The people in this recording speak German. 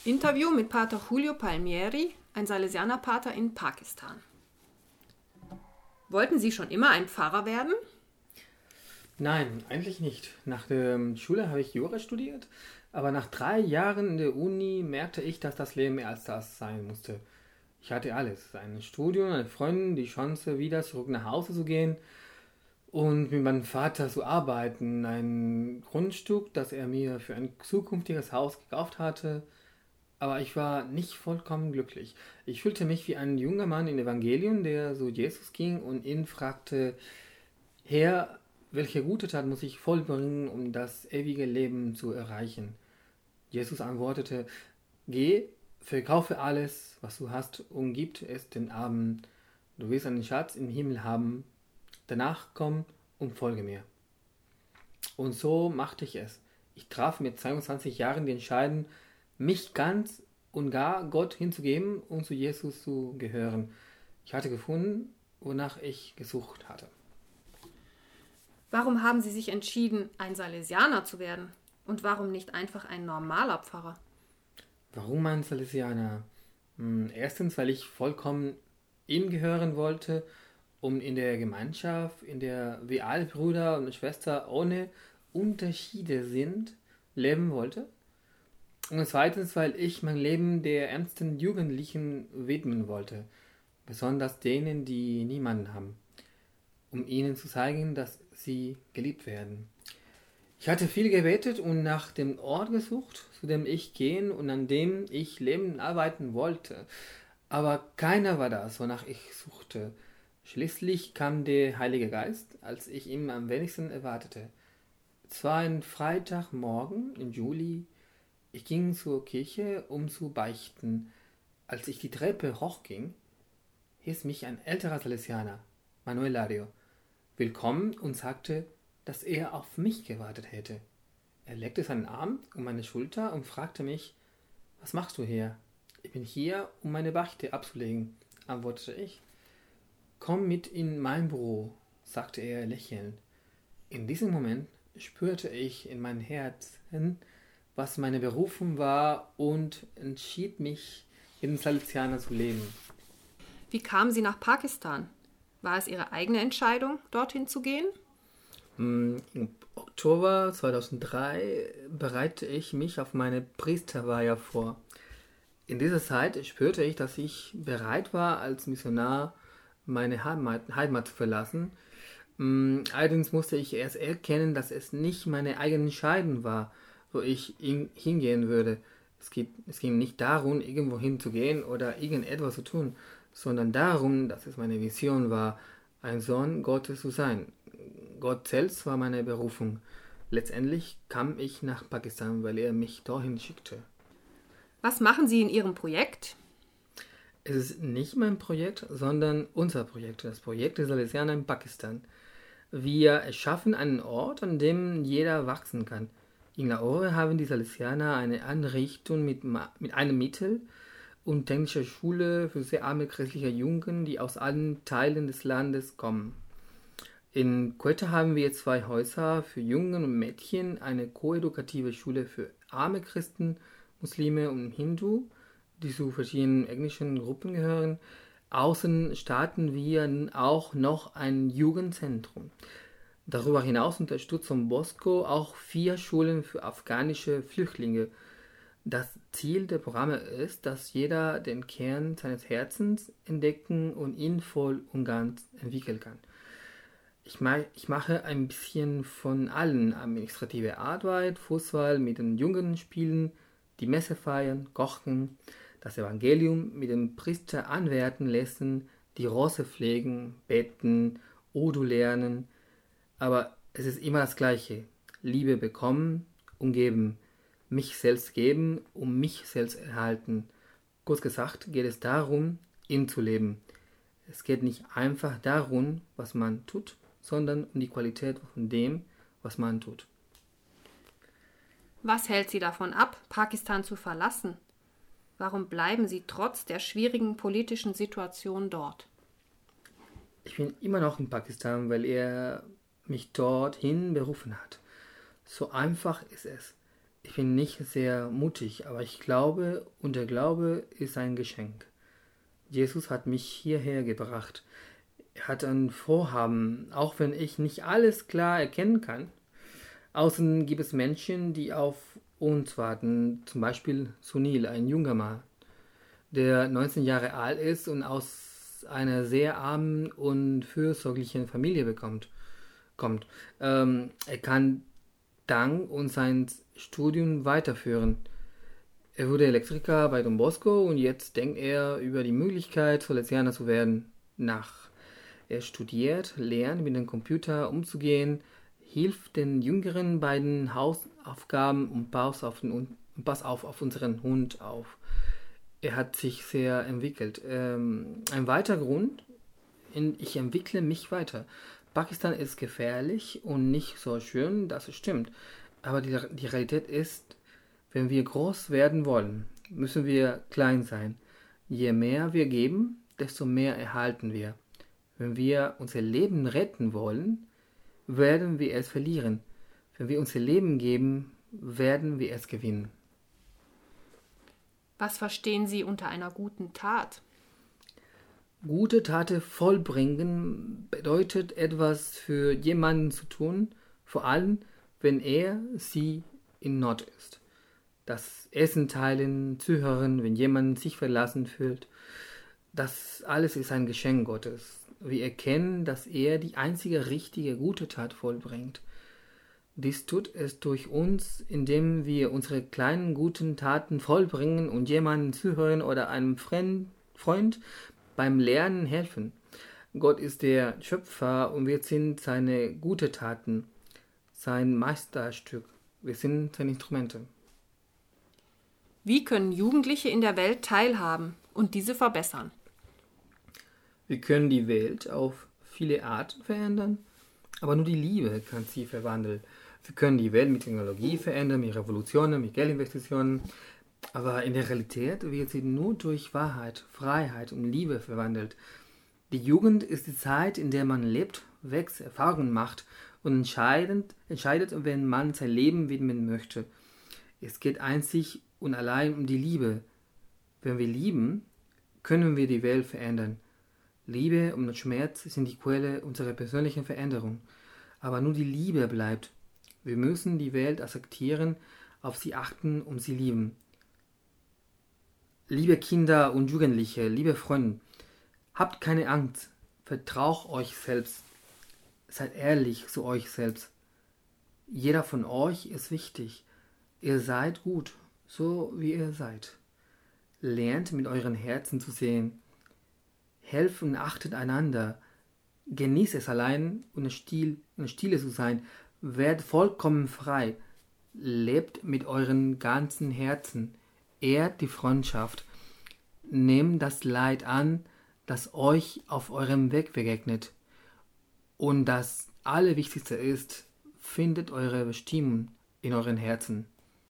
Interview mit Pater Julio Palmieri, ein Salesianerpater in Pakistan. Wollten Sie schon immer ein Pfarrer werden? Nein, eigentlich nicht. Nach der Schule habe ich Jura studiert, aber nach 3 Jahren in der Uni merkte ich, dass das Leben mehr als das sein musste. Ich hatte alles. Ein Studium, eine Freundin, die Chance, wieder zurück nach Hause zu gehen und mit meinem Vater zu arbeiten. Ein Grundstück, das er mir für ein zukünftiges Haus gekauft hatte. Aber ich war nicht vollkommen glücklich. Ich fühlte mich wie ein junger Mann im Evangelium, der zu Jesus ging und ihn fragte, Herr, welche gute Tat muss ich vollbringen, um das ewige Leben zu erreichen? Jesus antwortete, geh, verkaufe alles, was du hast, und gib es den Armen. Du wirst einen Schatz im Himmel haben. Danach komm und folge mir. Und so machte ich es. Ich traf mit 22 Jahren die Entscheidung, mich ganz und gar Gott hinzugeben und zu Jesus zu gehören. Ich hatte gefunden, wonach ich gesucht hatte. Warum haben Sie sich entschieden, ein Salesianer zu werden? Und warum nicht einfach ein normaler Pfarrer? Warum ein Salesianer? Erstens, weil ich vollkommen ihm gehören wollte und in der Gemeinschaft, in der wir alle Brüder und Schwestern ohne Unterschiede sind, leben wollte. Und zweitens, weil ich mein Leben der ärmsten Jugendlichen widmen wollte, besonders denen, die niemanden haben, um ihnen zu zeigen, dass sie geliebt werden. Ich hatte viel gebetet und nach dem Ort gesucht, zu dem ich gehen und an dem ich leben und arbeiten wollte. Aber keiner war das, wonach ich suchte. Schließlich kam der Heilige Geist, als ich ihn am wenigsten erwartete. Es war ein Freitagmorgen im Juli. Ich ging zur Kirche, um zu beichten. Als ich die Treppe hochging, hieß mich ein älterer Salesianer, Manuel Lario, willkommen und sagte, dass er auf mich gewartet hätte. Er legte seinen Arm um meine Schulter und fragte mich, was machst du hier? Ich bin hier, um meine Beichte abzulegen, antwortete ich. Komm mit in mein Büro, sagte er lächelnd. In diesem Moment spürte ich in meinem Herzen, was meine Berufung war und entschied mich, in Salesianer zu leben. Wie kamen Sie nach Pakistan? War es Ihre eigene Entscheidung, dorthin zu gehen? Im Oktober 2003 bereitete ich mich auf meine Priesterweihe vor. In dieser Zeit spürte ich, dass ich bereit war, als Missionar meine Heimat zu verlassen. Allerdings musste ich erst erkennen, dass es nicht meine eigene Entscheidung war, wo ich hingehen würde. Es ging nicht darum, irgendwo hinzugehen oder irgendetwas zu tun, sondern darum, dass es meine Vision war, ein Sohn Gottes zu sein. Gott selbst war meine Berufung. Letztendlich kam ich nach Pakistan, weil er mich dorthin schickte. Was machen Sie in Ihrem Projekt? Es ist nicht mein Projekt, sondern unser Projekt, das Projekt der Salesianer in Pakistan. Wir erschaffen einen Ort, an dem jeder wachsen kann. In Lahore haben die Salesianer eine Einrichtung mit einem Mittel und technischer Schule für sehr arme christliche Jungen, die aus allen Teilen des Landes kommen. In Quetta haben wir 2 Häuser für Jungen und Mädchen, eine koedukative Schule für arme Christen, Muslime und Hindu, die zu verschiedenen ethnischen Gruppen gehören. Außen starten wir auch noch ein Jugendzentrum. Darüber hinaus unterstützt Don Bosco auch 4 Schulen für afghanische Flüchtlinge. Das Ziel der Programme ist, dass jeder den Kern seines Herzens entdecken und ihn voll und ganz entwickeln kann. Ich mache ein bisschen von allen: administrative Arbeit, Fußball mit den Jungen spielen, die Messe feiern, kochen, das Evangelium mit dem Priester anwerten lassen, die Rosse pflegen, beten, Odu lernen. Aber es ist immer das Gleiche. Liebe bekommen und geben, mich selbst geben und mich selbst erhalten. Kurz gesagt geht es darum, ihn zu leben. Es geht nicht einfach darum, was man tut, sondern um die Qualität von dem, was man tut. Was hält Sie davon ab, Pakistan zu verlassen? Warum bleiben Sie trotz der schwierigen politischen Situation dort? Ich bin immer noch in Pakistan, weil er mich dorthin berufen hat. So einfach ist es. Ich bin nicht sehr mutig, aber ich glaube und der Glaube ist ein Geschenk. Jesus hat mich hierher gebracht. Er hat ein Vorhaben, auch wenn ich nicht alles klar erkennen kann. Außen gibt es Menschen, die auf uns warten, zum Beispiel Sunil, ein junger Mann, der 19 Jahre alt ist und aus einer sehr armen und fürsorglichen Familie kommt. Er kann dank und sein Studium weiterführen. Er wurde Elektriker bei Don Bosco und jetzt denkt er über die Möglichkeit, Salesianer zu werden. Nach. Er studiert, lernt mit dem Computer umzugehen, hilft den Jüngeren bei den Hausaufgaben und pass auf unseren Hund auf. Er hat sich sehr entwickelt. Ein weiterer Grund, ich entwickle mich weiter. Pakistan ist gefährlich und nicht so schön, das stimmt. Aber die Realität ist, wenn wir groß werden wollen, müssen wir klein sein. Je mehr wir geben, desto mehr erhalten wir. Wenn wir unser Leben retten wollen, werden wir es verlieren. Wenn wir unser Leben geben, werden wir es gewinnen. Was verstehen Sie unter einer guten Tat? Gute Taten vollbringen bedeutet etwas für jemanden zu tun, vor allem wenn sie in Not ist. Das Essen teilen, zuhören, wenn jemand sich verlassen fühlt, das alles ist ein Geschenk Gottes. Wir erkennen, dass er die einzige richtige gute Tat vollbringt. Dies tut es durch uns, indem wir unsere kleinen guten Taten vollbringen und jemandem zuhören oder einem Freund beim Lernen helfen. Gott ist der Schöpfer und wir sind seine gute Taten, sein Meisterstück. Wir sind seine Instrumente. Wie können Jugendliche in der Welt teilhaben und diese verbessern? Wir können die Welt auf viele Arten verändern, aber nur die Liebe kann sie verwandeln. Wir können die Welt mit Technologie verändern, mit Revolutionen, mit Geldinvestitionen, aber in der Realität wird sie nur durch Wahrheit, Freiheit und Liebe verwandelt. Die Jugend ist die Zeit, in der man lebt, wächst, Erfahrungen macht und entscheidet, wenn man sein Leben widmen möchte. Es geht einzig und allein um die Liebe. Wenn wir lieben, können wir die Welt verändern. Liebe und Schmerz sind die Quelle unserer persönlichen Veränderung. Aber nur die Liebe bleibt. Wir müssen die Welt akzeptieren, auf sie achten und sie lieben. Liebe Kinder und Jugendliche, liebe Freunde, habt keine Angst, vertraut euch selbst. Seid ehrlich zu euch selbst. Jeder von euch ist wichtig. Ihr seid gut, so wie ihr seid. Lernt mit euren Herzen zu sehen. Helft und achtet einander. Genießt es allein und Stille zu sein. Werdet vollkommen frei. Lebt mit euren ganzen Herzen. Ehrt die Freundschaft. Nehmt das Leid an, das euch auf eurem Weg begegnet. Und das Allerwichtigste ist, findet eure Bestimmung in euren Herzen.